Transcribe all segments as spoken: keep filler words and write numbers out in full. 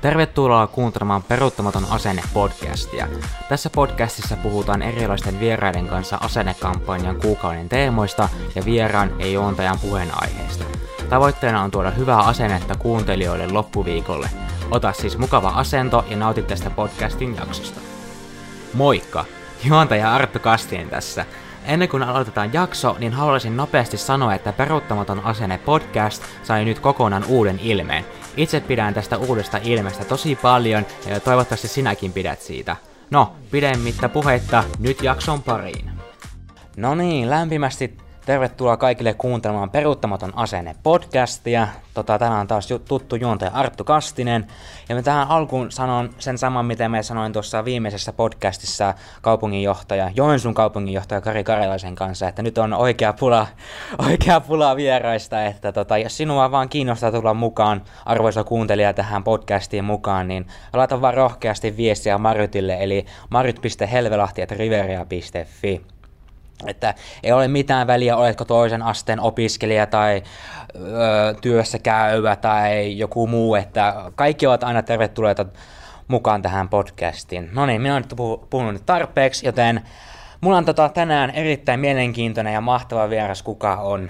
Tervetuloa kuuntelemaan Peruuttamaton asenne-podcastia. Tässä podcastissa puhutaan erilaisten vieraiden kanssa asennekampanjan kuukauden teemoista ja vieraan ja juontajan puheenaiheista. Tavoitteena on tuoda hyvää asennetta kuuntelijoille loppuviikolle. Ota siis mukava asento ja nauti tästä podcastin jaksosta. Moikka! Juontaja Arttu Kastinen tässä. Ennen kuin aloitetaan jakso, niin haluaisin nopeasti sanoa, että Peruuttamaton asenne podcast sai nyt kokonaan uuden ilmeen. Itse pidän tästä uudesta ilmeestä tosi paljon ja toivottavasti sinäkin pidät siitä. No, pidemmittä puheitta, nyt jakson pariin. No niin, lämpimästi tervetuloa kaikille kuuntelemaan Peruuttamaton asenne podcastia. Tota, tänään on taas tuttu juontaja Arttu Kastinen. Ja mä tähän alkuun sanon sen saman, mitä mä sanoin tuossa viimeisessä podcastissa kaupunginjohtaja, Joensuun kaupunginjohtaja Kari Karjalaisen kanssa, että nyt on oikea pula, oikea pula vieraista, että tota, jos sinua vaan kiinnostaa tulla mukaan, arvoisa kuuntelija, tähän podcastiin mukaan, niin laita vaan rohkeasti viestiä Marytille, eli maryt piste helvelahti ät riveria piste fi. Että ei ole mitään väliä, oletko toisen asteen opiskelija tai ö, työssä käyvä tai joku muu, että kaikki ovat aina tervetulleita mukaan tähän podcastiin. No niin, minä olen nyt puhunut nyt tarpeeksi, joten mulla on tota tänään erittäin mielenkiintoinen ja mahtava vieras, kuka on.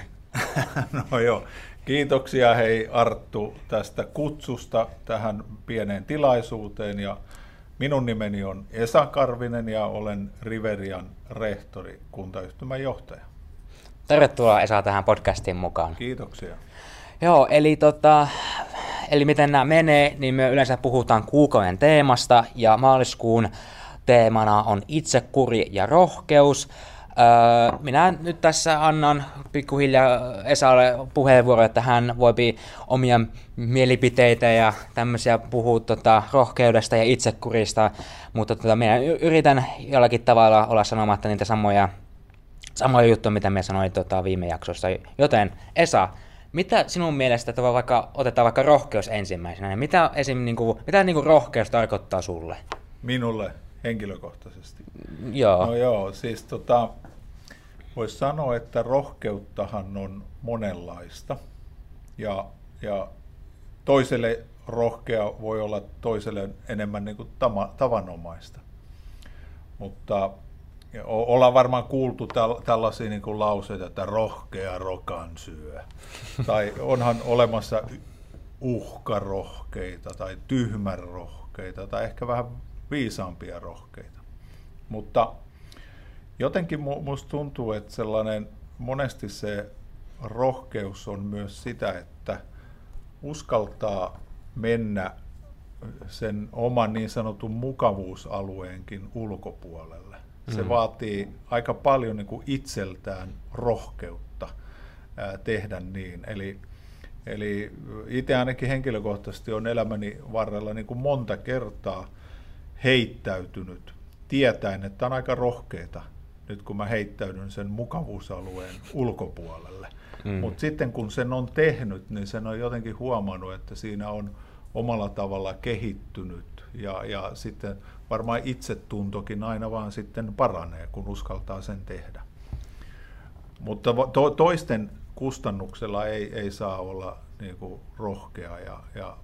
No joo, kiitoksia hei Arttu tästä kutsusta tähän pieneen tilaisuuteen ja minun nimeni on Esa Karvinen ja olen Riverian rehtori, kuntayhtymän johtaja. Tervetuloa Esa tähän podcastiin mukaan. Kiitoksia. Joo, eli, tota, eli miten nämä menee, niin me yleensä puhutaan kuukauden teemasta ja maaliskuun teemana on itsekuri ja rohkeus. Öö, minä nyt tässä annan pikkuhiljaa Esalle puheenvuoroa, että hän voi omia mielipiteitä ja tämmöisiä puhua tota, rohkeudesta ja itsekurista, mutta tota, minä yritän jollakin tavalla olla sanomatta niitä samoja, samoja juttuja, mitä minä sanoin tota, viime jaksossa. Joten Esa, mitä sinun mielestä, että vaikka, otetaan vaikka rohkeus ensimmäisenä, niin mitä, esim, niin kuin, mitä niin kuin rohkeus tarkoittaa sulle? Minulle henkilökohtaisesti? Joo. No joo, siis tota, voisi sanoa, että rohkeuttahan on monenlaista ja, ja toiselle rohkea voi olla toiselle enemmän niin kuin tama, tavanomaista, mutta ollaan varmaan kuultu täl, tällaisia niin kuin lauseita, että rohkea rokan syö, tai onhan olemassa uhkarohkeita tai tyhmänrohkeita tai ehkä vähän viisaampia rohkeita, mutta jotenkin musta tuntuu, että sellainen monesti se rohkeus on myös sitä, että uskaltaa mennä sen oman niin sanotun mukavuusalueenkin ulkopuolelle. Se mm. vaatii aika paljon niin kuin itseltään rohkeutta ää, tehdä niin. Eli, eli itse ainakin henkilökohtaisesti on elämäni varrella niin kuin monta kertaa heittäytynyt tietäen, että on aika rohkeita nyt kun mä heittäydyn sen mukavuusalueen ulkopuolelle. Mm. Mutta sitten kun sen on tehnyt, niin sen on jotenkin huomannut, että siinä on omalla tavalla kehittynyt ja, ja sitten varmaan itsetuntokin aina vaan sitten paranee, kun uskaltaa sen tehdä. Mutta to, toisten kustannuksella ei, ei saa olla niin kuin rohkea ja, ja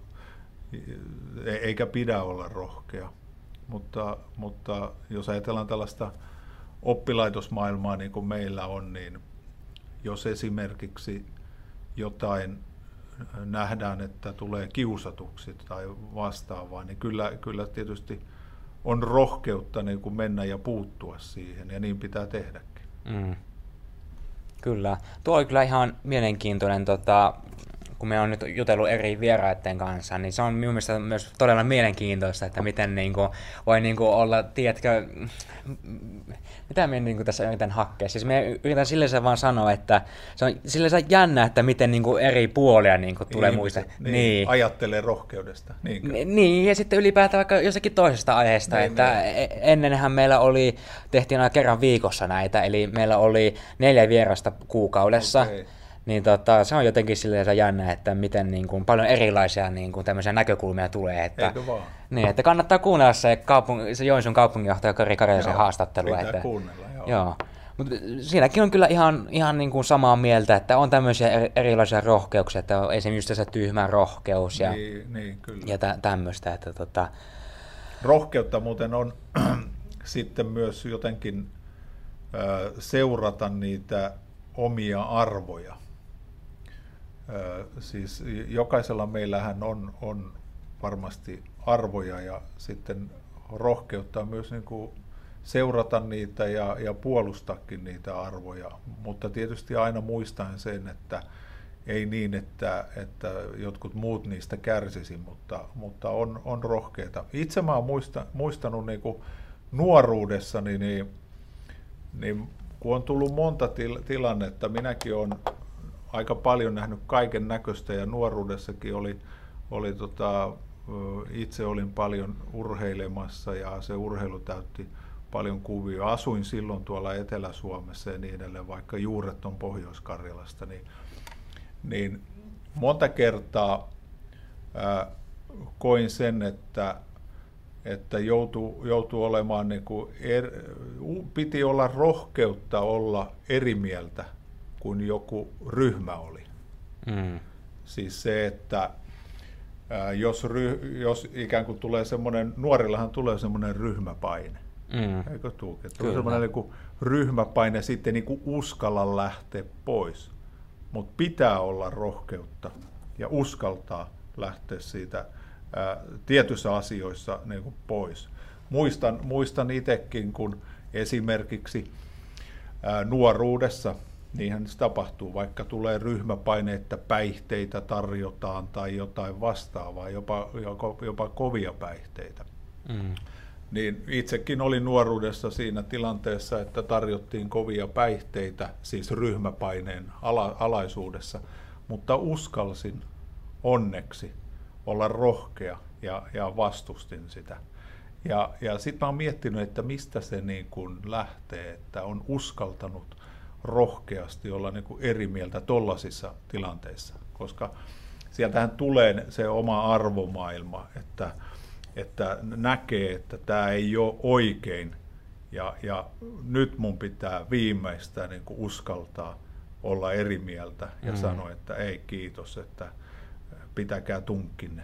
eikä pidä olla rohkea. Mutta, mutta jos ajatellaan tällaista oppilaitosmaailmaa niin kuin meillä on, niin jos esimerkiksi jotain nähdään, että tulee kiusatuksi tai vastaavaa, niin kyllä, kyllä tietysti on rohkeutta niin kuin mennä ja puuttua siihen, ja niin pitää tehdäkin. Mm. Kyllä. Tuo oli kyllä ihan mielenkiintoinen, tota, kun me on nyt jutellut eri vieraiden kanssa, niin se on minun mielestä myös todella mielenkiintoista, että miten niin kuin, voi niin kuin olla, tiedätkö, mitä minä niin kuin tässä yritän hakea. Siis minä yritän silleen vaan sanoa, että se on silleen jännä, että miten niin kuin eri puolia niin kuin tulee muista. Niin, niin. Ajattelee rohkeudesta. Niinkö? Niin, ja sitten ylipäätään vaikka jossakin toisesta aiheesta, niin, että niin. Ennenhän meillä oli, tehtiin aina kerran viikossa näitä, eli meillä oli neljä vierasta kuukaudessa. Okay. Niin tota, se on jotenkin silleen jännä, että miten niin kuin, paljon erilaisia niin kuin, tämmöisiä näkökulmia tulee. Että, Eikö vaan? Niin, että kannattaa kuunnella se, kaupung- se Joensuun kaupunginjohtaja Kari Karjalaisen haastattelu. Pitää että, kuunnella, joo. joo. Mutta siinäkin on kyllä ihan, ihan niin kuin samaa mieltä, että on tämmöisiä erilaisia rohkeuksia, että on esimerkiksi se tyhmä rohkeus ja, niin, niin, kyllä. ja tä, tämmöistä. Että tota... Rohkeutta muuten on sitten myös jotenkin äh, seurata niitä omia arvoja. Äh, siis jokaisella meillähän on, on varmasti arvoja ja sitten rohkeutta on myös niin kuin seurata niitä ja, ja puolustakin niitä arvoja, mutta tietysti aina muistaen sen, että ei niin, että, että jotkut muut niistä kärsisi, mutta, mutta on, on rohkeita. Itse mä oon muista, muistanut niin kuin nuoruudessani, niin, niin kun on tullut monta til, tilannetta, minäkin olen aika paljon nähnyt kaiken näköistä ja nuoruudessakin oli, oli tota, itse olin paljon urheilemassa ja se urheilu täytti paljon kuvia. Asuin silloin tuolla Etelä-Suomessa ja niin edelleen, vaikka juuret on Pohjois-Karjalasta, niin, niin monta kertaa ää, koin sen, että, että joutuu, joutuu olemaan, niin kuin er, piti olla rohkeutta olla eri mieltä kuin joku ryhmä oli. Mm. Siis se, että ää, jos, ry, jos ikään kuin tulee semmoinen, nuorillahan tulee semmoinen ryhmäpaine. Mm. Eikö tuukin? Tulee semmoinen niin kuin ryhmäpaine sitten niin kuin uskalla lähteä pois. Mutta pitää olla rohkeutta ja uskaltaa lähteä siitä ää, tietyissä asioissa niin kuin pois. Muistan, muistan itsekin, kun esimerkiksi ää, nuoruudessa, niinhän se tapahtuu, vaikka tulee ryhmäpaine, että päihteitä tarjotaan tai jotain vastaavaa, jopa, jopa, jopa kovia päihteitä. Mm. Niin itsekin olin nuoruudessa siinä tilanteessa, että tarjottiin kovia päihteitä, siis ryhmäpaineen ala, alaisuudessa, mutta uskalsin onneksi olla rohkea ja, ja vastustin sitä. Ja, ja sitten mä oon miettinyt, että mistä se niin kuin lähtee, että on uskaltanut rohkeasti olla niin kuin eri mieltä tollaisissa tilanteissa, koska sieltähän tulee se oma arvomaailma, että että näkee, että tämä ei ole oikein ja, ja nyt mun pitää viimeistään niin kuin uskaltaa olla eri mieltä ja mm. sanoa, että ei kiitos, että pitäkää tunkkinne.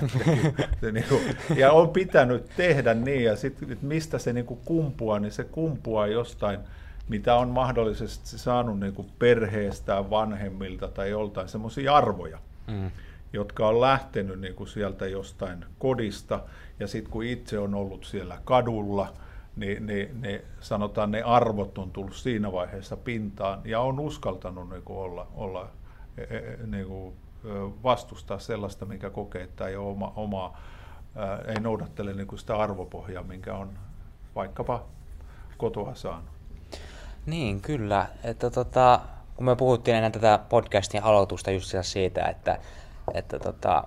niin kuin, ja on pitänyt tehdä niin ja sitten mistä se niin kuin kumpuaa, niin se kumpuaa jostain, mitä on mahdollisesti saanut niin kuin perheestään, vanhemmilta tai joltain semmoisia arvoja. Mm. jotka on lähtenyt niin kuin sieltä jostain kodista, ja sitten kun itse on ollut siellä kadulla, niin, niin, niin sanotaan ne arvot on tullut siinä vaiheessa pintaan, ja on uskaltanut niin kuin olla, olla niin kuin vastustaa sellaista, minkä kokee, että ei, ole oma, oma, ää, ei noudattele niin kuin sitä arvopohjaa, minkä on vaikkapa kotoa saanut. Niin, kyllä. Että tota, kun me puhuttiin ennen tätä podcastin aloitusta just siitä, että että tota,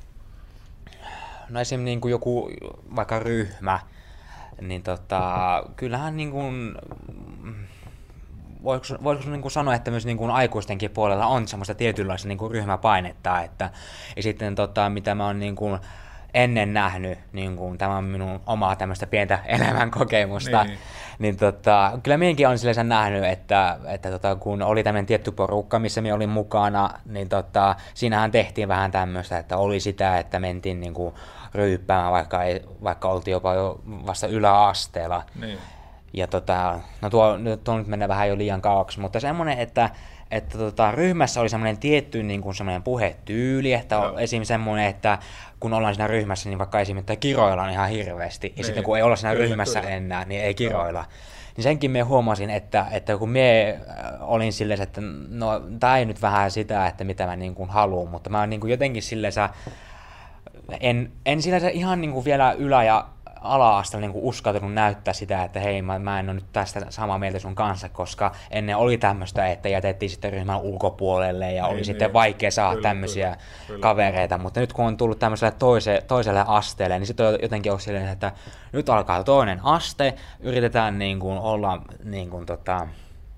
no esimerkiksi niin kuin joku vaikka ryhmä, niin tota, kyllähän niin kuin, voiko, voiko niin kuin sanoa, että myös niin kuin aikuistenkin puolella on semmoista tietynlaista niin kuin ryhmäpainetta, että ja sitten tota, mitä mä oon niin kuin ennen nähnyt, niin kuin, tämä on minun omaa tämmöistä pientä elämänkokemusta, niin, niin tota, kyllä minäkin olen silleen nähnyt, että, että tota, kun oli tämmöinen tietty porukka, missä minä olin mukana, niin tota, siinähän tehtiin vähän tämmöistä, että oli sitä, että mentiin niin kuin ryyppäämään, vaikka, ei, vaikka oltiin jopa jo vasta yläasteella. Niin. Ja tota, no tuo, tuo nyt mennään vähän jo liian kauaksi, mutta semmoinen, että että tota, ryhmässä oli semmoinen tietty niin kuin semmoinen puhetyyli, että no. esimerkiksi semmoinen, että kun ollaan siinä ryhmässä, niin vaikka esimerkiksi kiroillaan ihan hirveästi, ja niin. sitten kun ei olla siinä kyllä, ryhmässä kyllä. enää, niin ei kiroilla. No. Niin senkin me huomasin, että, että kun me olin silleen, että no tää ei nyt vähän sitä, että mitä mä niin kuin haluan, mutta mä niin kuin jotenkin silleen, en, en silleen ihan niin kuin vielä ylä- ja ala-asteella niin uskaltanut näyttää sitä, että hei, mä, mä en ole nyt tästä samaa mieltä sun kanssa, koska ennen oli tämmöistä, että jätettiin sitten ryhmän ulkopuolelle ja ei, oli niin, sitten vaikea saada kyllä, tämmöisiä kyllä, kyllä. kavereita, mutta nyt kun on tullut tämmöiselle toise, toiselle asteelle, niin sitten on jotenkin on silleen, että nyt alkaa toinen aste, yritetään niin kuin olla niin kuin tota,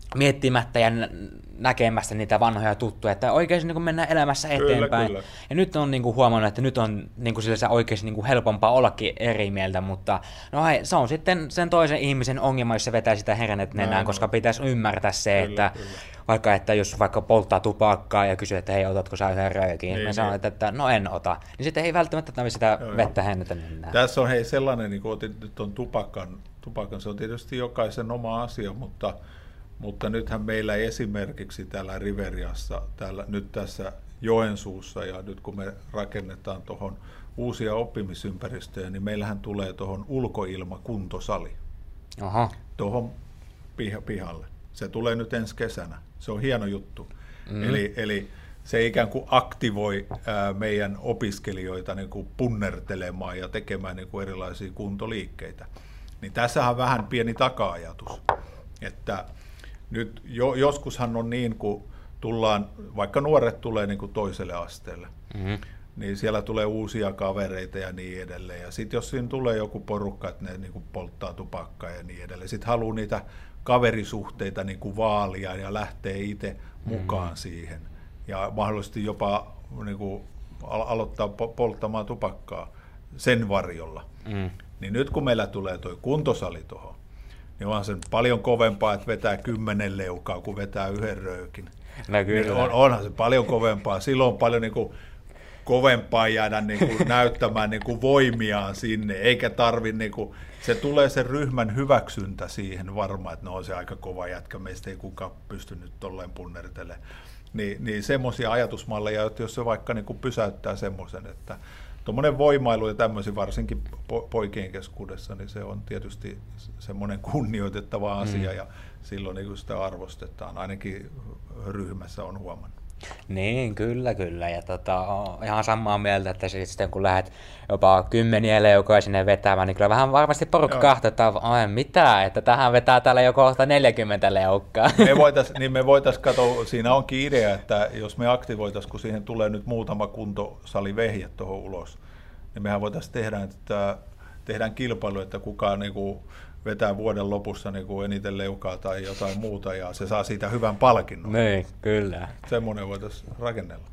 miettimättä ja näkemästä niitä vanhoja tuttuja, että oikeasti niin kuin mennään elämässä eteenpäin. Kyllä, kyllä. Ja nyt on niin kuin huomannut, että nyt on niin kuin sillä oikeasti niin kuin helpompaa ollakin eri mieltä, mutta no hei, se on sitten sen toisen ihmisen ongelma, jos se vetää sitä hernet nenään, koska pitäisi ymmärtää se, kyllä, että kyllä. Vaikka että jos vaikka polttaa tupakkaa ja kysyy, että hei, otatko sä yhden röökin, niin, mä sanon, että, että no en ota, niin sitten ei välttämättä tarvitse sitä joo, vettä hernettä nenään. Tässä on hei sellainen, niin kuin otit nyt on tupakan, tupakan, se on tietysti jokaisen oma asia, mutta Mutta nythän meillä esimerkiksi täällä Riveriassa, täällä, nyt tässä Joensuussa ja nyt kun me rakennetaan tuohon uusia oppimisympäristöjä, niin meillähän tulee tuohon ulkoilmakuntosali Aha. tuohon pihalle. Se tulee nyt ensi kesänä. Se on hieno juttu. Mm. Eli, eli se ikään kuin aktivoi ää, meidän opiskelijoita niin kuin punnertelemaan ja tekemään niin kuin erilaisia kuntoliikkeitä. Niin tässähän on vähän pieni taka-ajatus, että nyt jo, joskushan on niin, kun tullaan, vaikka nuoret tulee niin kuin toiselle asteelle, mm-hmm. niin siellä tulee uusia kavereita ja niin edelleen. Ja sitten jos siinä tulee joku porukka, että ne niin kuin polttaa tupakkaa ja niin edelleen, sitten haluaa niitä kaverisuhteita niin kuin vaalia ja lähtee itse mukaan mm-hmm. siihen. Ja mahdollisesti jopa niin kuin aloittaa polttamaan tupakkaa sen varjolla. Mm. Niin nyt kun meillä tulee tuo kuntosali tuohon, niin onhan sen paljon kovempaa, että vetää kymmenen leukaa, kuin vetää yhden röökin. No kyllä. Niin on, onhan se paljon kovempaa. Silloin on paljon niin kuin kovempaa jäädä niin kuin näyttämään niin kuin voimiaan sinne, eikä tarvitse, niin kuin, se tulee sen ryhmän hyväksyntä siihen varmaan, että no on se aika kova jätkä, meistä ei kukaan pysty nyt tolleen punnertelemaan. Niin, niin semmoisia ajatusmalleja, että jos se vaikka niin kuin pysäyttää semmoisen, että tuommoinen voimailu ja tämmöisiä varsinkin poikien keskuudessa, niin se on tietysti semmoinen kunnioitettava asia mm. ja silloin niin sitä arvostetaan, ainakin ryhmässä on huomannut. Niin, kyllä, kyllä. Ja tota, ihan samaa mieltä, että sitten kun lähdet jopa kymmeniä leukoja sinne vetämään, niin kyllä vähän varmasti porukka kahtoo, että ai mitä, että tähän vetää täällä jo kohta neljäkymmentä leukkaa. Me voitaisiin niin me voitais katsoa, siinä onkin idea, että jos me aktivoitaisiin, kun siihen tulee nyt muutama kuntosali vehje tuohon ulos, niin mehän voitaisiin tehdä, että tehdään kilpailu, että kukaan niin kuin vetää vuoden lopussa niin kuin eniten leukaa tai jotain muuta, ja se saa siitä hyvän palkinnon. Niin, kyllä. Semmoinen voitaisiin rakennella.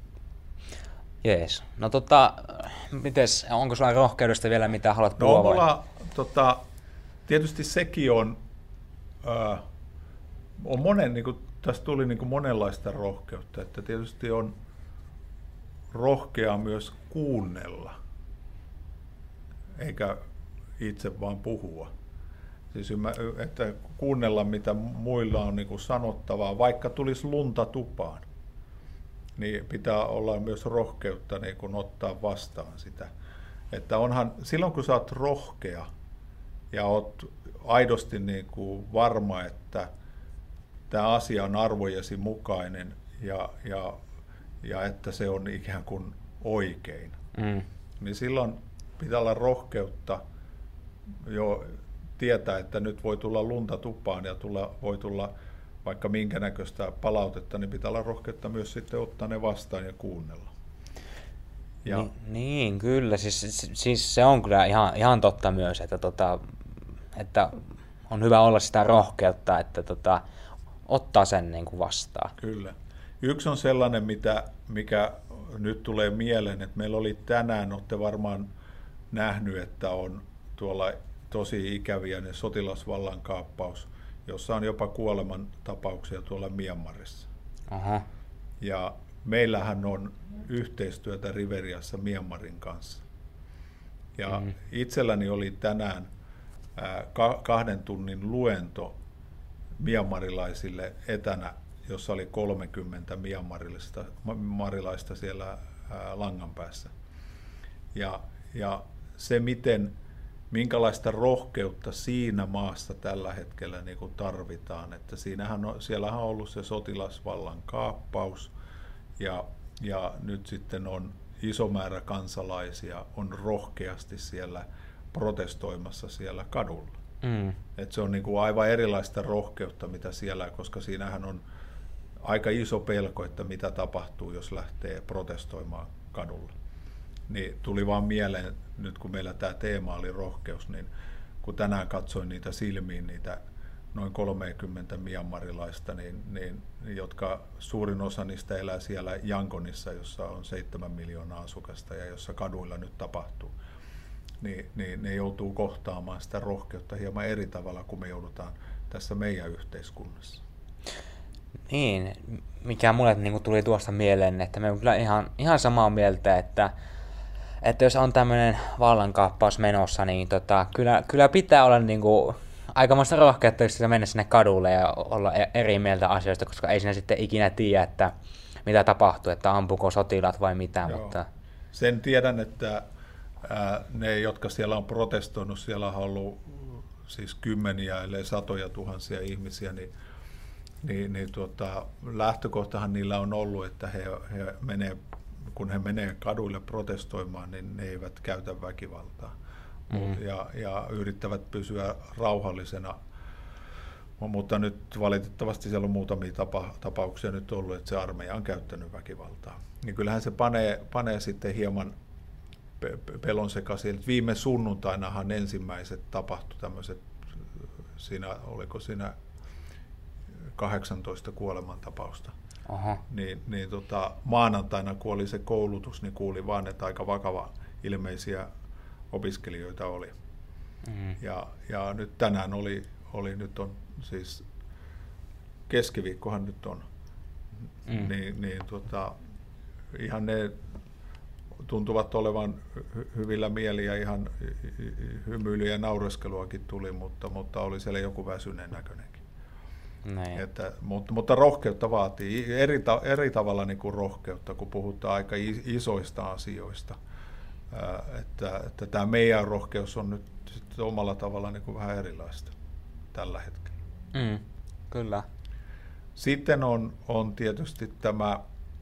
Jees. No tota, mites, onko sulla rohkeudesta vielä mitä haluat puhua? No mulla, tota, tietysti sekin on, äh, on monen, niin kuin, tässä tuli niin kuin monenlaista rohkeutta, että tietysti on rohkea myös kuunnella, eikä itse vaan puhua. Siis että kuunnella, mitä muilla on niin kuin sanottavaa, vaikka tulisi lunta tupaan, niin pitää olla myös rohkeutta niin kuin ottaa vastaan sitä. Että onhan, silloin kun sä oot rohkea ja oot aidosti niin kuin varma, että tämä asia on arvojesi mukainen ja, ja, ja että se on ikään kuin oikein, mm. niin silloin pitää olla rohkeutta jo tietää, että nyt voi tulla lunta tupaan ja tulla, voi tulla vaikka minkä näköistä palautetta, niin pitää olla rohkeutta myös sitten ottaa ne vastaan ja kuunnella. Ja niin, niin, kyllä. Siis, siis se on kyllä ihan, ihan totta myös, että, tota, että on hyvä olla sitä rohkeutta, että tota, ottaa sen niin kuin vastaan. Kyllä. Yksi on sellainen, mitä, mikä nyt tulee mieleen, että meillä oli tänään, olette varmaan nähnyt, että on tuolla tosi ikäviä ne sotilasvallankaappaus, jossa on jopa kuoleman tapauksia tuolla Myanmarissa. Aha. Ja meillähän on yhteistyötä Riveriassa Myanmarin kanssa. Ja mm. itselläni oli tänään ää, ka- kahden tunnin luento myanmarilaisille etänä, jossa oli kolmekymmentä myanmarilaista, myanmarilaista siellä ää, langan päässä. Ja, ja se, miten minkälaista rohkeutta siinä maassa tällä hetkellä niin kuin tarvitaan. Että siinähän on, siellähän on ollut se sotilasvallan kaappaus ja, ja nyt sitten on iso määrä kansalaisia on rohkeasti siellä protestoimassa siellä kadulla. Mm. Et se on niin kuin aivan erilaista rohkeutta, mitä siellä, koska siinähän on aika iso pelko, että mitä tapahtuu, jos lähtee protestoimaan kadulla. Niin tuli vaan mieleen, nyt kun meillä tämä teema oli rohkeus, niin kun tänään katsoin niitä silmiin, niitä noin kolmekymmentä mianmarilaista, niin, niin, jotka suurin osa niistä elää siellä Yangonissa, jossa on seitsemän miljoonaa asukasta ja jossa kaduilla nyt tapahtuu. Niin, niin ne joutuu kohtaamaan sitä rohkeutta hieman eri tavalla kuin me joudutaan tässä meidän yhteiskunnassa. Niin, mikä mulle niin kuin tuli tuosta mieleen, että me on kyllä ihan, ihan samaa mieltä, että, että jos on tämmöinen vallankaappaus menossa, niin tota, kyllä, kyllä pitää olla niin kuin aikamoista rohkeutta mennä sinne kadulle ja olla eri mieltä asioista, koska ei siinä sitten ikinä tiedä, että mitä tapahtuu, että ampuuko sotilaat vai mitä. Mutta... Sen tiedän, että ää, ne, jotka siellä on protestoinut, siellä on ollut siis kymmeniä, ellei satoja tuhansia ihmisiä, niin, niin, niin tuota, lähtökohtahan niillä on ollut, että he, he menee, kun he menee kaduille protestoimaan, niin ne eivät käytä väkivaltaa. Mm. Ja, ja yrittävät pysyä rauhallisena, mutta nyt valitettavasti siellä on muutamia tapa, tapauksia nyt ollut, että se armeija on käyttänyt väkivaltaa. Niin kyllähän se panee, panee sitten hieman pe- pelon sekaisin. Viime sunnuntainahan ensimmäiset tapahtui tämmöiset, siinä, oliko siinä kahdeksantoista kuolemantapausta. Aha. Niin, niin tota, maanantaina, kun oli se koulutus, niin kuuli vaan, että aika vakava ilmeisiä opiskelijoita oli. Mm. Ja, ja nyt tänään oli, oli, nyt on siis keskiviikkohan nyt on, mm. niin, niin tota, ihan ne tuntuvat olevan hy- hyvillä mieli ja ihan hymyilyä ja naureskeluakin tuli, mutta, mutta oli siellä joku väsyneen näköinenkin. Että, mutta, mutta rohkeutta vaatii, eri, ta, eri tavalla niin kuin rohkeutta, kun puhutaan aika isoista asioista. Että, että tämä meidän rohkeus on nyt sitten omalla tavalla niin kuin vähän erilaista tällä hetkellä. Mm, kyllä. Sitten on, on tietysti tämä,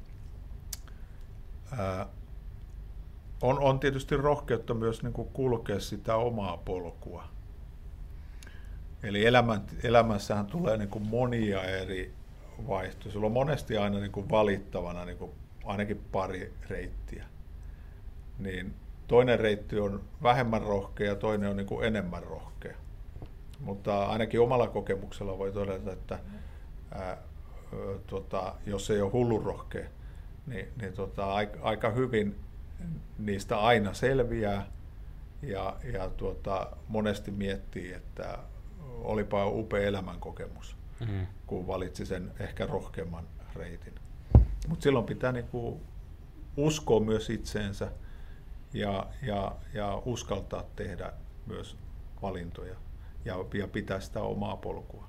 ää, on, on tietysti rohkeutta myös niin kuin kulkea sitä omaa polkua. Eli elämän, elämässähän tulee niin kuin monia eri vaihtoehtoja. Sulla on monesti aina niin kuin valittavana niin kuin ainakin pari reittiä. Niin toinen reitti on vähemmän rohkea ja toinen on niin kuin enemmän rohkea. Mutta ainakin omalla kokemuksella voi todeta, että ää, tota, jos ei ole hullun rohkea, niin, niin tota, aika, aika hyvin niistä aina selviää ja, ja tuota, monesti miettii, että olipa upea elämänkokemus, mm-hmm. kun valitsi sen ehkä rohkeamman reitin. Mutta silloin pitää niinku uskoa myös itseensä ja, ja, ja uskaltaa tehdä myös valintoja ja, ja pitää sitä omaa polkua.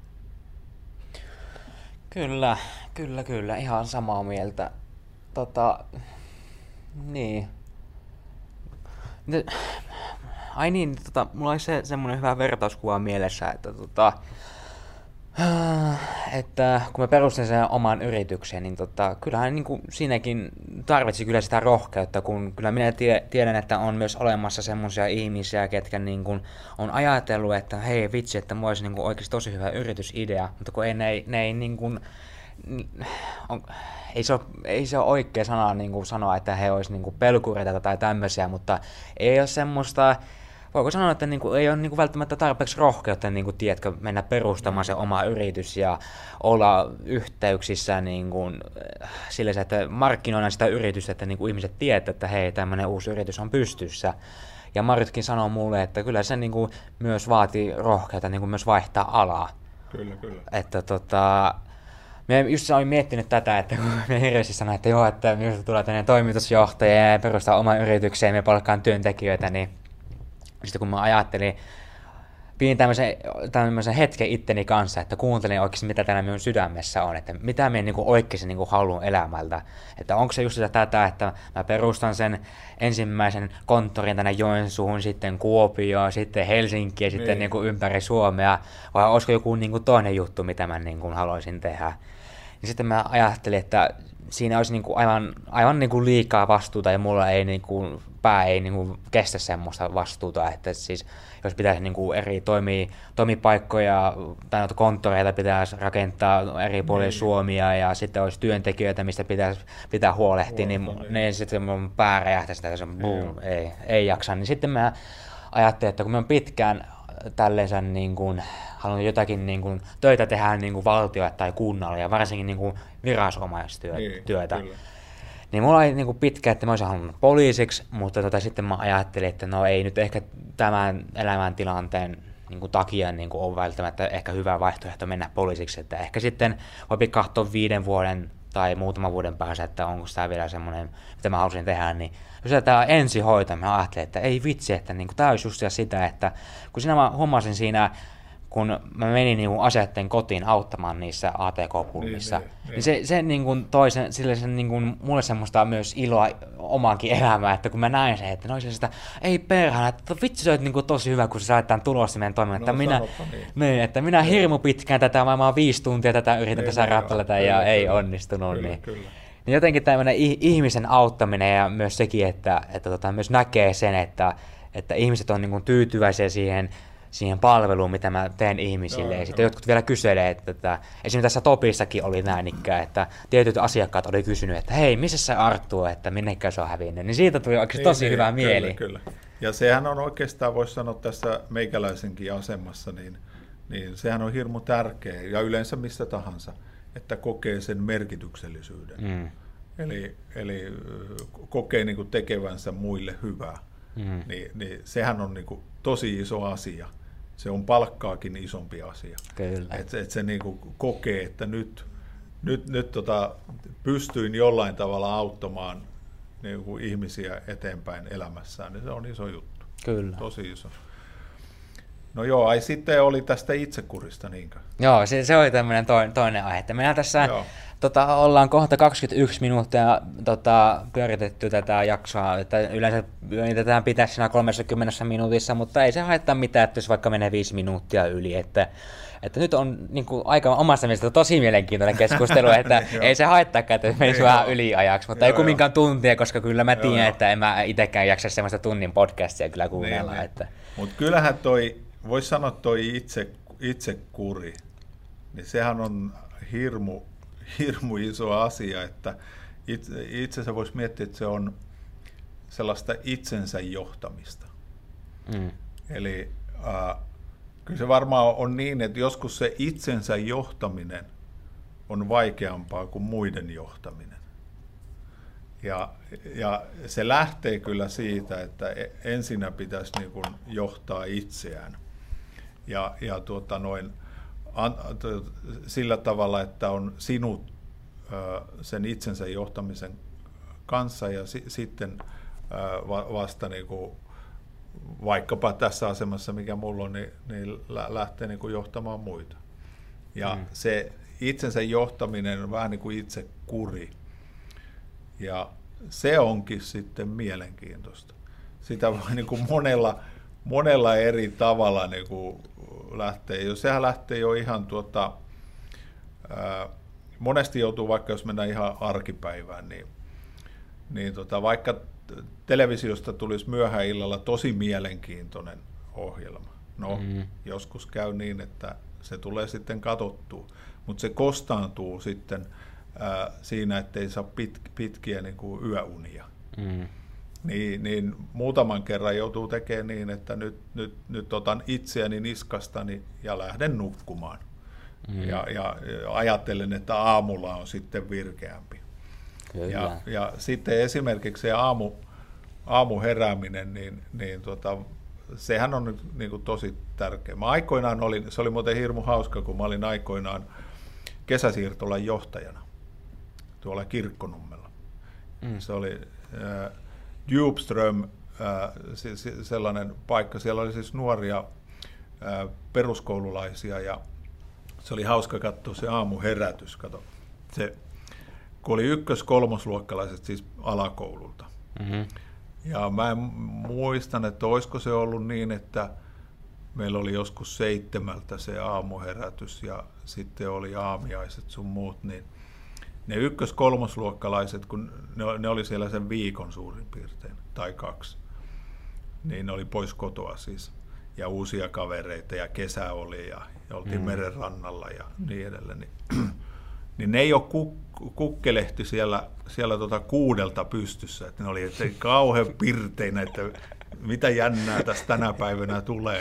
Kyllä, kyllä, kyllä. Ihan samaa mieltä. Tota, niin. Ai niin, tota, mulla oli se semmoinen hyvä vertauskuva mielessä, että, tota, että kun mä perustin sen oman yrityksen, niin tota, kyllähän niin kuin siinäkin tarvitsi kyllä sitä rohkeutta, kun kyllä minä tie, tiedän, että on myös olemassa semmoisia ihmisiä, ketkä niin kuin on ajatellut, että hei vitsi, että mulla olisi niin kuin oikeasti tosi hyvä yritysidea, mutta kun ei, ne, ne ei niin kuin, on, ei, se ole, ei se ole oikea sana niin kuin sanoa, että he olisivat niin kuin pelkureita tai tämmöisiä, mutta ei ole semmoista, voiko sanoa, että niin kuin, ei ole niin kuin välttämättä tarpeeksi rohkeutta niin kuin, tiedätkö, mennä perustamaan se oma yritys ja olla yhteyksissä niin kuin, sillä se, että markkinoidaan sitä yritystä, että niin kuin, ihmiset tietävät, että hei, tämmöinen uusi yritys on pystyssä. Ja Marjutkin sanoo mulle, että kyllä se niin kuin, myös vaatii rohkeutta niin kuin, myös vaihtaa alaa. Kyllä, kyllä. Että tota... Mä just olin miettinyt tätä, että kun mä hirveästi sanoin, että joo, että minusta tulee tämmöinen toimitusjohtaja ja perustaa oman yrityksen ja me palkkaan työntekijöitä, niin sitten kun mä ajattelin, pidin tämmöisen, tämmöisen hetken itteni kanssa, että kuuntelin oikeasti, mitä täällä minun sydämessä on, että mitä minä niin oikeasti niin haluan elämältä. Että onko se just sitä tätä, että mä perustan sen ensimmäisen konttorin tänne Joensuuhun, sitten Kuopioon, sitten Helsinkiin ja sitten niin kuin ympäri Suomea, vai olisiko joku niin kuin toinen juttu, mitä mä niin kuin haluaisin tehdä. Ja sitten mä ajattelin, että siinä olisi niin kuin aivan, aivan niin kuin liikaa vastuuta ja mulla ei niin kuin, pää ei niin kuin kestä semmoista vastuuta, että siis jos pitäisi niin kuin eri toimi, toimipaikkoja tai noita konttoreita pitäisi rakentaa eri puolilla Suomia ja sitten olisi työntekijöitä, mistä pitäisi pitää huolehtia, niin, niin. niin sitten mun pää räjähtäisi, että se on boom, ei, ei jaksa. Niin sitten mä ajattelin, että kun mä oon pitkään tällaisen niin kuin, halunnut jotakin niin kuin, töitä tehdä niin kuin valtiolle tai kunnalle ja varsinkin niin kuin viranomaistyötä. Niin, niin mulla oli niin kuin pitkä, että mä olisin halunnut poliisiksi, mutta tota, sitten mä ajattelin, että no ei nyt ehkä tämän elämäntilanteen niin kuin takia niin kuin on välttämättä ehkä hyvä vaihtoehto mennä poliisiksi, että ehkä sitten voi katsoa viiden vuoden tai muutaman vuoden päässä, että onko tämä vielä semmoinen, mitä mä halusin tehdä, niin jos tämä ensihoito, mä ajattelin, että ei vitsi, että niin tämä olisi just sitä, että kun siinä mä huomasin siinä, kun mä menin niin aseiden kotiin auttamaan niissä A T K-pulmissa, niin, niin, niin se, se niin kuin toi sen, sille sen, niin kuin, mulle semmoista myös iloa omaankin elämään, että kun mä näin sen, että no sitä, ei perhana, että vitsi se on niin kuin tosi hyvä, kun sä saat tämän tulostimen toiminnan, että, no, minä, niin. Niin, että minä hirmu pitkään tätä, maailmaa viisi tuntia tätä yritän niin, tässä räppälätä ja kyllä, ei kyllä, onnistunut. Kyllä, niin. Kyllä. Niin jotenkin tämmöinen ihmisen auttaminen ja myös sekin, että, että tota, myös näkee sen, että, että ihmiset on niin kuin tyytyväisiä siihen, siihen palveluun, mitä mä teen ihmisille. Joo, ja sitten jotkut vielä kyselee, että, että esimerkiksi tässä Topissakin oli näin ikään, että tietyt asiakkaat oli kysynyt, että hei, missä se Arttu on, että minnekään se on hävinnyt. Niin siitä tuli oikeasti tosi niin, hyvä niin, mieli. Kyllä, kyllä. Ja sehän on oikeastaan, voisi sanoa tässä meikäläisenkin asemassa, niin, niin sehän on hirmu tärkeä, ja yleensä mistä tahansa, että kokee sen merkityksellisyyden. Mm. Eli, eli kokee niin kuin tekevänsä muille hyvää. Mm. Niin, niin sehän on niin kuin tosi iso asia. Se on palkkaakin isompi asia. Että et se niinku kokee, että nyt, nyt, nyt tota, pystyin jollain tavalla auttamaan niinku ihmisiä eteenpäin elämässään, niin se on iso juttu. Kyllä. Tosi iso. No joo, ai sitten oli tästä itsekurista, niinkö? Joo, se, se oli tämmöinen toinen, toinen aihe. Meillä tässä tota, ollaan kohta kaksikymmentäyksi minuuttia tota, pyöritetty tätä jaksoa, että yleensä yritetään pitää siinä kolmekymmentä minuutissa, mutta ei se haittaa mitään, että jos vaikka menee viisi minuuttia yli, että, että nyt on niin kuin, aika omasta mielestä tosi mielenkiintoinen keskustelu, että ei se haittaakaan, että menisi vähän yliajaksi, mutta joo, ei kumminkaan tuntia, koska kyllä mä tiedän, että en mä itsekään jaksa semmoista tunnin podcastia kyllä kuunnella. Niin, että... Mutta kyllähän toi, voisi sanoa toi itse, itsekuri, niin sehän on hirmu, hirmu iso asia, että itse, itse se voisi miettiä, että se on sellaista itsensä johtamista. Mm. Eli äh, kyllä se varmaan on niin, että joskus se itsensä johtaminen on vaikeampaa kuin muiden johtaminen. Ja, ja se lähtee kyllä siitä, että ensinnä pitäisi niin kuin johtaa itseään. Ja, ja tuota noin, an, sillä tavalla, että on sinut ö, sen itsensä johtamisen kanssa ja si, sitten ö, va, vasta niin kuin, vaikkapa tässä asemassa, mikä mulla on, niin, niin lähtee niin kuin johtamaan muita. Ja mm. se itsensä johtaminen on vähän niin kuin itsekuri. Ja se onkin sitten mielenkiintoista. Sitä voi niin kuin monella, monella eri tavalla niin kuin lähtee. Jos sehän lähtee jo ihan tuota, ää, monesti joutuu vaikka, jos mennään ihan arkipäivään, niin, niin tota, vaikka televisiosta tulisi myöhään illalla tosi mielenkiintoinen ohjelma. No, mm-hmm. joskus käy niin, että se tulee sitten katsottua, mutta se kostaantuu sitten ää, siinä, ettei saa pit, pitkiä niin kuin yöunia. Mm. Niin, niin muutaman kerran joutuu tekemään niin, että nyt, nyt, nyt otan itseäni niskastani ja lähden nukkumaan. Mm. Ja, ja ajattelen, että aamulla on sitten virkeämpi. Ja, ja sitten esimerkiksi se aamu, aamuherääminen, niin, niin tota, sehän on nyt niin kuin tosi tärkeä. Mä aikoinaan olin, se oli muuten hirmu hauska, kun mä olin aikoinaan kesäsiirtolan johtajana tuolla Kirkkonummella. Mm. Se oli äh, Djupström, äh, se, se, sellainen paikka. Siellä oli siis nuoria äh, peruskoululaisia ja se oli hauska katsoa se aamuherätys. Kato. Se, kun oli ykkös-kolmosluokkalaiset siis alakoululta. Mm-hmm. Ja mä muistan, että olisiko se ollut niin, että meillä oli joskus seitsemältä se aamuherätys ja sitten oli aamiaiset sun muut, niin ne ykkös-kolmosluokkalaiset, kun ne, ne oli siellä sen viikon suurin piirtein, tai kaksi, niin ne oli pois kotoa siis. Ja uusia kavereita ja kesä oli ja, ja oltiin mm. meren rannalla ja niin edelleen. Niin, niin ne ei ole kuk, kukkelehti siellä, siellä tota kuudelta pystyssä, että ne oli että kauhean pirteinä, että mitä jännää tässä tänä päivänä tulee. Ja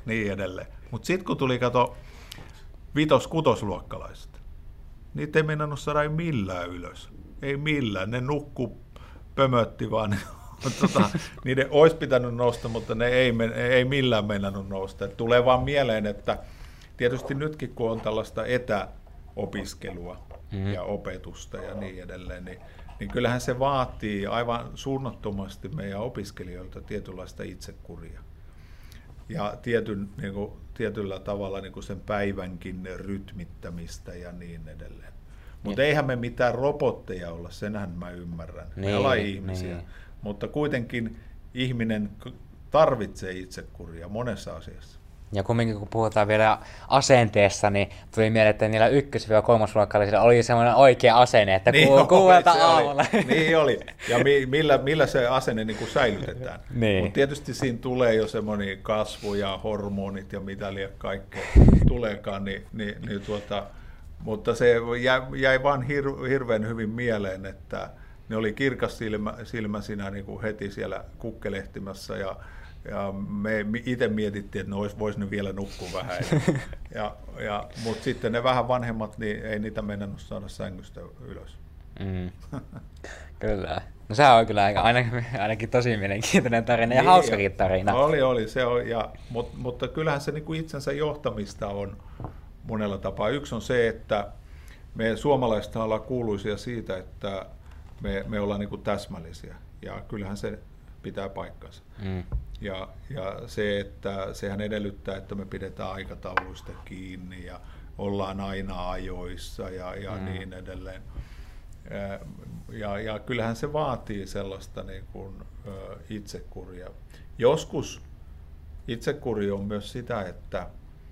niin edelleen. Mutta sitten kun tuli, kato, vitos-kutosluokkalaiset, niitä ei mennä saada millään ylös. Ei millään. Ne nukku pömötti vaan. tota, niiden olisi pitänyt nousta, mutta ne ei, ei millään mennänyt nousta. Et tulee vaan mieleen, että tietysti nytkin kun on tällaista etäopiskelua mm. ja opetusta ja niin edelleen, niin, niin kyllähän se vaatii aivan suunnattomasti meidän opiskelijoilta tietynlaista itsekuria. Ja tietyn, niin kuin, tietyllä tavalla niin kuin sen päivänkin rytmittämistä ja niin edelleen. Mutta eihän me mitään robotteja olla, senhän mä ymmärrän. Niin, me ollaan ihmisiä. Niin. Mutta kuitenkin ihminen tarvitsee itsekuria monessa asiassa. Ja kumminkin kun puhutaan vielä asenteessa, niin tuli mieleen, että niillä ykkös-kolmosluokkalaisilla oli semmoinen oikea asenne, että niin ku- kuuelta aamulla. Oli. Niin oli. Ja mi- millä, millä se asenne niin kuin säilytetään. Niin. Mutta tietysti siinä tulee jo semmoinen kasvu ja hormonit ja mitä liian kaikkea tuleekaan, niin, niin, niin tuota, mutta se jäi, jäi vaan hir- hirveän hyvin mieleen, että ne oli kirkas silmä, silmäsinä niin kuin heti siellä kukkelehtimässä ja Ja me itse mietittiin, että ne vois, vois ne vielä nukkua vähän. Ja, ja, mutta sitten ne vähän vanhemmat, niin ei niitä mennänyt saada sängystä ylös. Mm. Kyllä. No se on kyllä ainakin, ainakin tosi mielenkiintoinen tarina ja niin, hauskakin tarina. Oli, oli. Se on, ja, mutta, mutta kyllähän se niin kuin itsensä johtamista on monella tapaa. Yksi on se, että me suomalaiset ollaan kuuluisia siitä, että me, me ollaan niin kuin täsmällisiä. Ja kyllähän se pitää paikkansa. Mm. Ja, ja se, että sehän edellyttää, että me pidetään aikatauluista kiinni ja ollaan aina ajoissa ja, ja mm. niin edelleen. Ja, ja kyllähän se vaatii sellaista niin kuin, ö, itsekuria. Joskus itsekuri on myös sitä, että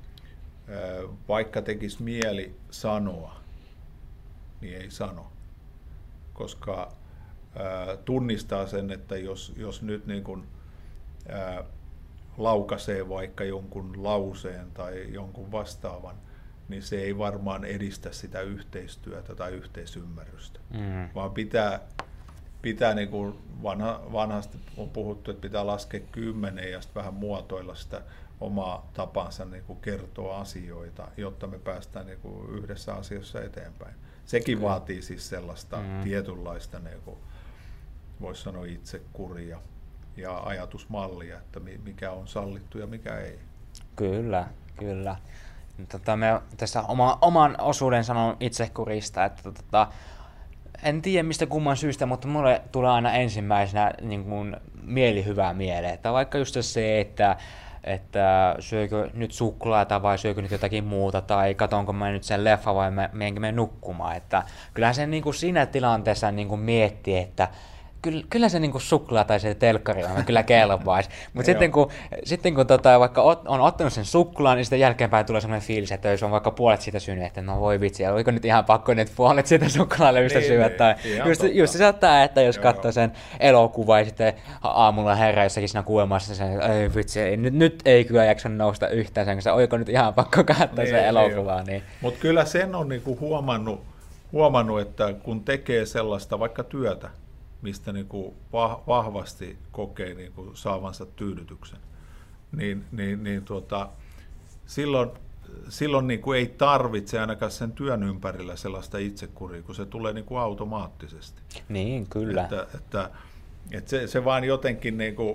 ö, vaikka tekisi mieli sanoa, niin ei sano, koska ö, tunnistaa sen, että jos, jos nyt niin kuin Ää, laukaisee vaikka jonkun lauseen tai jonkun vastaavan, niin se ei varmaan edistä sitä yhteistyötä tai yhteisymmärrystä, mm. vaan pitää, pitää niin kuin vanha, vanhasti on puhuttu, että pitää laskea kymmenen ja sitten vähän muotoilla sitä omaa tapansa niin kuin kertoa asioita, jotta me päästään niin kuin yhdessä asiassa eteenpäin. Sekin Kyllä. vaatii siis sellaista mm. tietynlaista, niin kuin voisi sanoa, itsekuria ja ajatusmallia, että mikä on sallittu ja mikä ei. Kyllä, kyllä. Tota, me tässä oma, oman osuuden sanon itsekurista, että tota, en tiedä mistä kumman syystä, mutta mulle tulee aina ensimmäisenä niin kuin mielihyvää mieleen. Että vaikka just se, että, että syökö nyt suklaata vai syökö nyt jotakin muuta, tai katonko mä nyt sen leffa vai menenkö mä nukkumaan. Että kyllähän se niin kuin siinä tilanteessa niin kuin miettii, että Kyllä, kyllä se niinku suklaa tai se telkkari on kyllä kelpaisi, mutta sitten kun, sitten kun tota, vaikka ot, on ottanut sen suklaan, niin sitten jälkeenpäin tulee sellainen fiilis, että jos on vaikka puolet siitä syönyt, että no voi vitsi, oliko nyt ihan pakko nyt puolet siitä suklaalevystä niin, syödä. Tai just, just se saattaa, että jos katsoo sen elokuva ja sitten aamulla herää jossakin siinä kuulemassa, sen, ei vitsi, ei, nyt, nyt ei kyllä jaksa nousta yhtään sen kanssa, oliko nyt ihan pakko katsoa niin, sen elokuvaa. Niin. Mutta kyllä sen on niinku huomannut, huomannut, että kun tekee sellaista vaikka työtä, mistä niin kuin vahvasti kokee niin kuin saavansa tyydytyksen, niin, niin, niin tuota, silloin, silloin niin kuin ei tarvitse ainakaan sen työn ympärillä sellaista itsekuria, kun se tulee niin kuin automaattisesti. Niin, kyllä. Että, että, että se, se vaan jotenkin, niin kuin,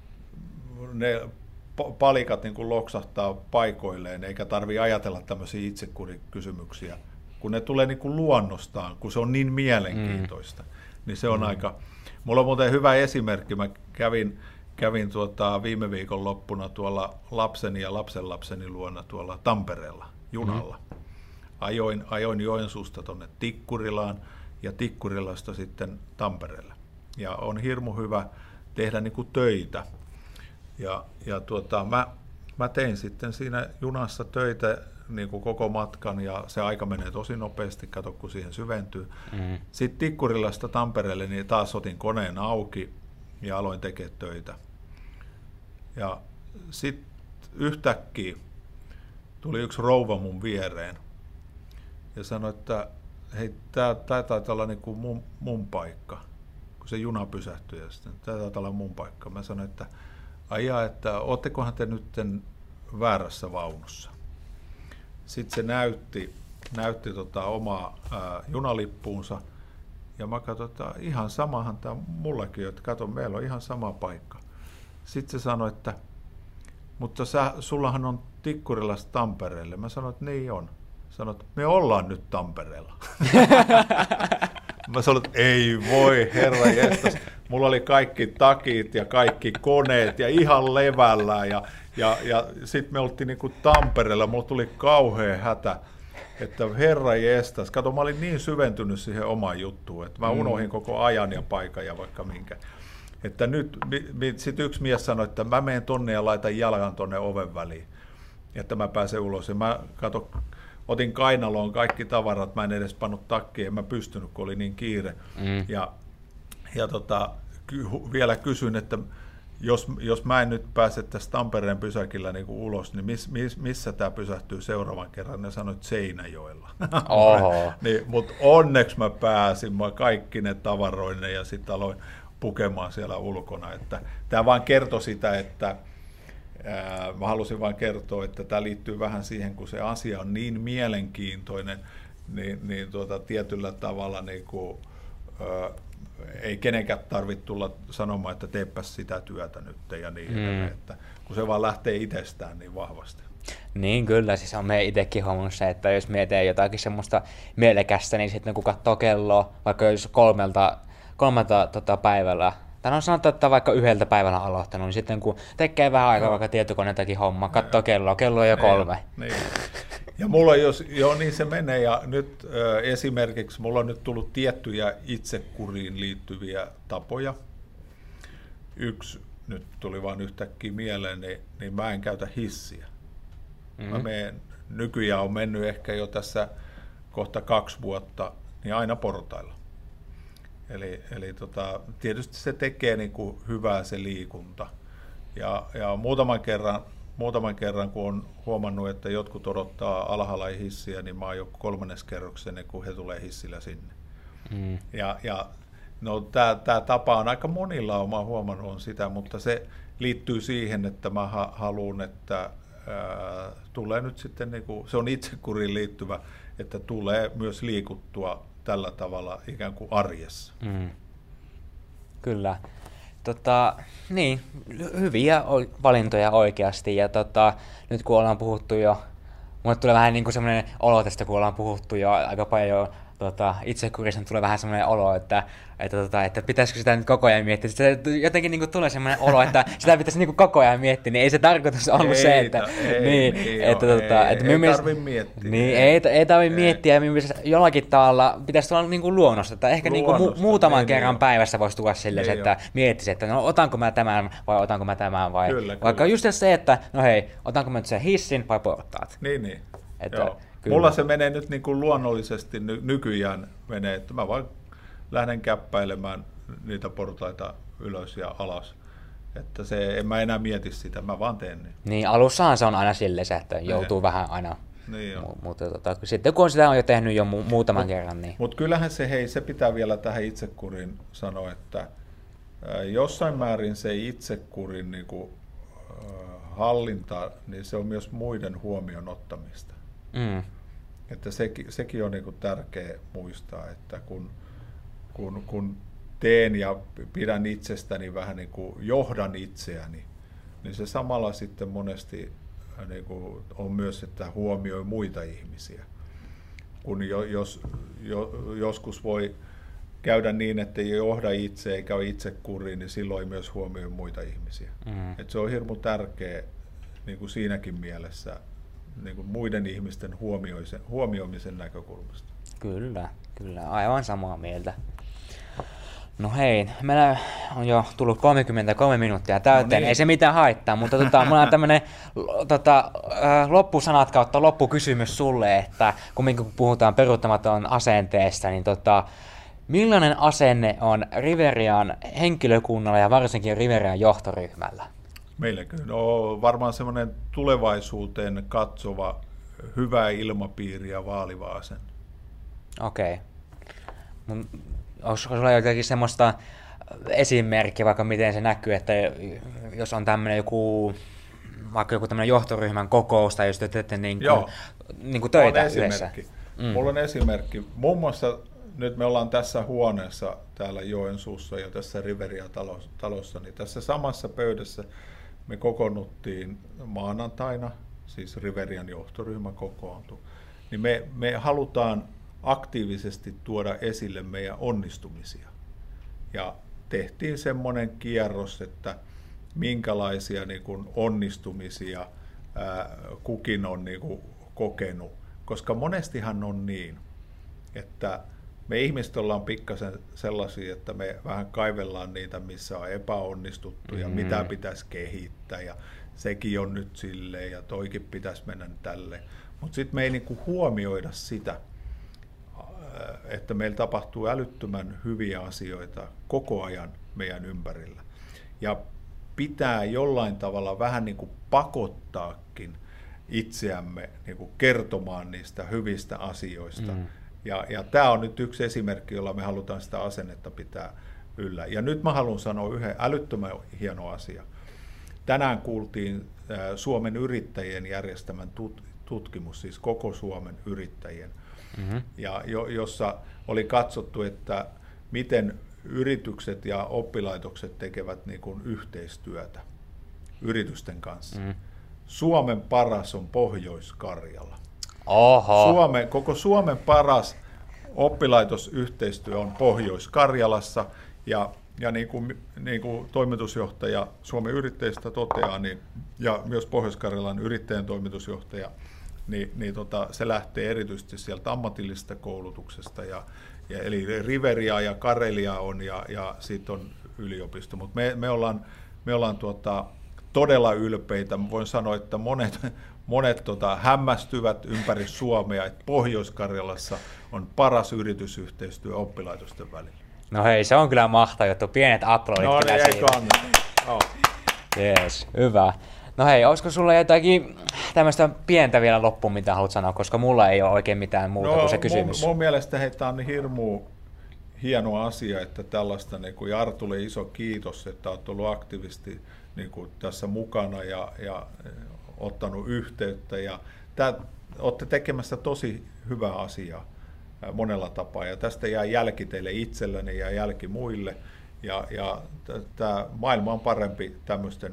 ne palikat niin kuin loksahtaa paikoilleen, eikä tarvitse ajatella tämmöisiä itsekurikysymyksiä, kun ne tulee niin kuin luonnostaan, kun se on niin mielenkiintoista. Mm. Niin se on mm. aika... Mulla on muuten hyvä esimerkki. Mä kävin, kävin tuota viime viikon loppuna tuolla lapseni ja lapsenlapseni luona tuolla Tampereella junalla. Mm. Ajoin, ajoin Joensuusta tuonne Tikkurilaan ja Tikkurilasta sitten Tampereelle. Ja on hirmu hyvä tehdä niinku töitä. Ja, ja tuota, mä, mä tein sitten siinä junassa töitä niin kuin koko matkan, ja se aika menee tosi nopeasti, kato kun siihen syventyy. Mm. Sitten Tikkurilasta Tampereelle niin taas otin koneen auki ja aloin tekemään töitä. Ja sitten yhtäkkiä tuli yksi rouva mun viereen ja sanoi, että hei, tämä taitaa olla niin kuin mun, mun paikka, kun se juna pysähtyi, ja sitten tämä taitaa olla mun paikka. Mä sanoin, että aijaa, että oottekohan te nyt väärässä vaunussa. Sitten se näytti, näytti tota omaa ää, junalippuunsa, ja mä katsoin, että ihan samahan tämä mullakin, että kato, meillä on ihan sama paikka. Sitten se sanoi, että mutta sä, sullahan on Tikkurilasta Tampereelle. Mä sanoin, että niin on. Sanoit, että me ollaan nyt Tampereella. Mä sanoin, että ei voi, herra jestas. Mulla oli kaikki takit ja kaikki koneet ja ihan levällä. Ja, ja, ja sitten me oltiin niin kuin Tampereella. Mulla tuli kauhea hätä, että herra jestas. Kato, mä olin niin syventynyt siihen omaan juttuun, että mä unohdin koko ajan ja paikan ja vaikka minkä. Että nyt sitten yksi mies sanoi, että mä menen tonne ja laitan jalkan tonne oven väliin, että mä pääsen ulos. Ja mä kato, otin kainaloon kaikki tavarat, mä en edes pannut takkiin, en mä pystynyt, kun oli niin kiire. Mm. Ja, ja tota, ky, vielä kysyin, että jos, jos mä en nyt pääse tästä Tampereen pysäkillä niin kuin ulos, niin miss, miss, missä tämä pysähtyy seuraavan kerran? Ne sanoit Seinäjoella. niin, mutta onneksi mä pääsin, mä kaikki ne tavaroinne ja sitten aloin pukemaan siellä ulkona. Että tämä vaan kertoi sitä, että ää, mä halusin vain kertoa, että tämä liittyy vähän siihen, kun se asia on niin mielenkiintoinen, niin, niin tuota, tietyllä tavalla niin kuin, ää, ei kenenkään tarvitse tulla sanomaan, että teepäs sitä työtä nyt ja niin mm. että kun se vaan lähtee itsestään niin vahvasti. Niin kyllä, siis on meidän itsekin huomannut se, että jos mietitään jotakin semmoista mielekästä, niin sitten kun katsoo kelloa, vaikka jos kolmelta kolmelta tota, päivällä, tai on sanottu, että vaikka yhdeltä päivällä aloittanut, niin sitten kun tekee vähän aikaa vaikka tietokoneetakin homma, katsoo kelloa, kello on jo kolme. Niin. Ja mulla jos, joo niin se menee, ja nyt äh, esimerkiksi mulla on nyt tullut tiettyjä itsekuriin liittyviä tapoja. Yksi nyt tuli vaan yhtäkkiä mieleen, niin, niin mä en käytä hissiä. Mm-hmm. Mä menen, nykyään on mennyt ehkä jo tässä kohta kaksi vuotta, niin aina portailla. Eli, eli tota, tietysti se tekee niin kuin hyvää se liikunta. Ja, ja muutaman, kerran, muutaman kerran, kun on huomannut, että jotkut odottaa alhaalla hissiä, niin mä oon jo kolmannes kerroksen, kun he tulee hissillä sinne. Mm. Ja, ja no, tämä tapa on aika monilla, olen huomannut on sitä, mutta se liittyy siihen, että mä ha, haluan, että ää, tulee nyt sitten, niin kuin, se on itsekuriin liittyvä, että tulee myös liikuttua tällä tavalla ikään kuin arjessa. Mm. Kyllä. Tota, niin, hyviä valintoja oikeasti. Ja tota, nyt kun ollaan puhuttu jo, mulle tulee vähän niin kuin semmoinen olo tästä, kun ollaan puhuttu jo aika paljon tota, itsekurista, tulee vähän semmoinen olo, että, että, tota, että pitäisikö sitä nyt koko ajan miettiä. Sitten jotenkin niin kuin tulee semmoinen olo, että sitä pitäisi niin kuin koko ajan miettiä, niin ei se tarkoitus ollut ei, se, että... Ei, niin, ei, että, joo, tota, ei, että ei mielestä, tarvitse miettiä. Niin, ei, ei tarvitse miettiä, ja jollakin tavalla pitäisi tulla niin kuin luonnosta, että ehkä niin kuin mu- muutaman niin, kerran niin, päivässä voisi tulla silleen, niin, että miettisi, että no otanko mä tämän vai otanko mä tämän vai... Kyllä, vaikka kyllä. just se, että no hei, otanko mä nyt sen hissin vai portaat. Niin, niin. Että, joo. Mulla se menee nyt niin kuin luonnollisesti ny- nykyään menee, että mä vaan lähden käppäilemään niitä portaita ylös ja alas. Että se, en mä enää mieti sitä, mä vaan teen niin. Niin, alussahan se on aina silleen, että joutuu ne. vähän aina. Niin M- mutta tota, sitten kun on sitä on jo tehnyt jo mu- muutaman mut, kerran. Niin. Mutta kyllähän se, hei, se pitää vielä tähän itsekuriin sanoa, että äh, jossain määrin se itsekurin niin kuin, äh, hallinta, niin se on myös muiden huomioon ottamista. Mm. Että sekin, sekin on niin kuin tärkeä muistaa, että kun, kun, kun teen ja pidän itsestäni vähän niin kuin johdan itseäni, niin se samalla sitten monesti niin kuin on myös, että huomioi muita ihmisiä. Kun jo, jos, jo, joskus voi käydä niin, että ei johda itse eikä ole itse kuriin, niin silloin ei myös huomioi muita ihmisiä. Mm. Et se on hirmu tärkeä niin kuin siinäkin mielessä, niin kuin muiden ihmisten huomioimisen näkökulmasta. Kyllä, kyllä, aivan samaa mieltä. No hei, meillä on jo tullut kolmekymmentäkolme minuuttia täyteen, no niin. Ei se mitään haittaa, mutta tota, mulla on tämmöinen tota, loppusanat kautta loppukysymys sulle, että kun puhutaan peruuttamaton asenteesta, niin tota, millainen asenne on Riverian henkilökunnalla ja varsinkin Riverian johtoryhmällä? Meilläkin on varmaan semmoinen tulevaisuuteen katsova, hyvä ilmapiiri ja vaaliva asenne. Okei. Okay. Olisiko sulla jotakin semmoista esimerkkiä, vaikka miten se näkyy, että jos on tämmöinen joku vaikka joku tämmöinen johtoryhmän kokous, tai jos te teette niin kuin, niin kuin töitä yhdessä? Mm. Mulla on esimerkki. Muun muassa nyt me ollaan tässä huoneessa täällä Joensuussa ja tässä Riveria-talossa, niin tässä samassa pöydässä me kokoonnuttiin maanantaina, siis Riverian johtoryhmä kokoontui, niin me, me halutaan aktiivisesti tuoda esille meidän onnistumisia. Ja tehtiin semmoinen kierros, että minkälaisia niin kuin onnistumisia ää, kukin on niin kuin kokenut, koska monestihan on niin, että me ihmiset ollaan pikkasen sellaisia, että me vähän kaivellaan niitä, missä on epäonnistuttu ja mm. mitä pitäisi kehittää ja sekin on nyt silleen ja toikin pitäisi mennä tälleen. Mutta sitten me ei niinku huomioida sitä, että meillä tapahtuu älyttömän hyviä asioita koko ajan meidän ympärillä. Ja pitää jollain tavalla vähän niinku pakottaakin itseämme niinku kertomaan niistä hyvistä asioista. Mm. Ja, ja tämä on nyt yksi esimerkki, jolla me halutaan sitä asennetta pitää yllä. Ja nyt mä haluan sanoa yhden älyttömän hieno asia. Tänään kuultiin Suomen yrittäjien järjestämän tutkimus, siis koko Suomen yrittäjien, mm-hmm. ja jo, jossa oli katsottu, että miten yritykset ja oppilaitokset tekevät niin kuin yhteistyötä yritysten kanssa. Mm-hmm. Suomen paras on Pohjois-Karjala. Oho. Suomen, koko Suomen paras oppilaitosyhteistyö on Pohjois-Karjalassa, ja, ja niin, kuin, niin kuin toimitusjohtaja Suomen yrittäjistä toteaa, niin, ja myös Pohjois-Karjalan yrittäjän toimitusjohtaja, niin, niin tota, se lähtee erityisesti sieltä ammatillisesta koulutuksesta, ja, ja, eli Riveria ja Karelia on, ja, ja sitten on yliopisto, mutta me, me ollaan, me ollaan tuota, todella ylpeitä. Voin sanoa, että monet, monet tota, hämmästyvät ympäri Suomea, että Pohjois-Karjalassa on paras yritysyhteistyö oppilaitosten välillä. No hei, se on kyllä mahtava juttu. Pienet aplodit no, kyllä niin, siitä. Oh. Jees, hyvä. No hei, olisiko sulla jotakin tämmöistä pientä vielä loppuun, mitä haluat sanoa, koska mulla ei ole oikein mitään muuta no, kuin se kysymys. Mun, mun mielestä hei, tämä on niin hirmu hieno asia, että tällaista, niin kuin Artulle iso kiitos, että olet ollut aktiivisesti niin kuin tässä mukana ja, ja ottanut yhteyttä. Ja tää, olette tekemässä tosi hyvää asiaa monella tapaa, ja tästä jää jälki teille itselleni ja jälki muille, ja, ja tämä maailma on parempi tämmöisten,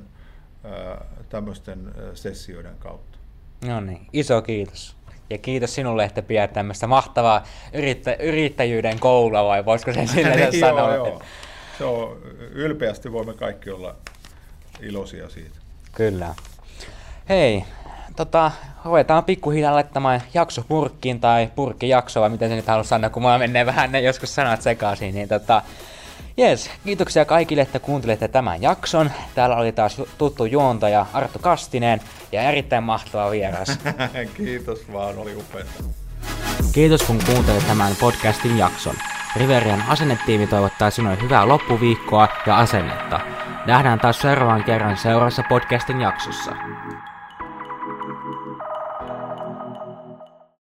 tämmöisten sessioiden kautta. No niin, iso kiitos. Ja kiitos sinulle, että pidät tämmöistä mahtavaa yrittä, yrittäjyyden koulua, vai voisiko sen sille niin, sanoa? Joo, joo. Se on, ylpeästi voimme kaikki olla iloisia siitä. Kyllä. Hei, tota, ruvetaan pikkuhiljaa laittamaan jakso purkkiin tai purkkijakso, vai miten se nyt haluaa sanoa, kun mulla menee vähän ne joskus sanat sekaisin. Niin tota, jes, kiitoksia kaikille, että kuuntelette tämän jakson. Täällä oli taas tuttu juontaja Arttu Kastinen ja erittäin mahtava vieras. Kiitos vaan, oli upeaa. Kiitos kun kuuntelit tämän podcastin jakson. Riverian asennetiimi toivottaa sinulle hyvää loppuviikkoa ja asennetta. Nähdään taas seuraavan kerran seuraavassa podcastin jaksossa.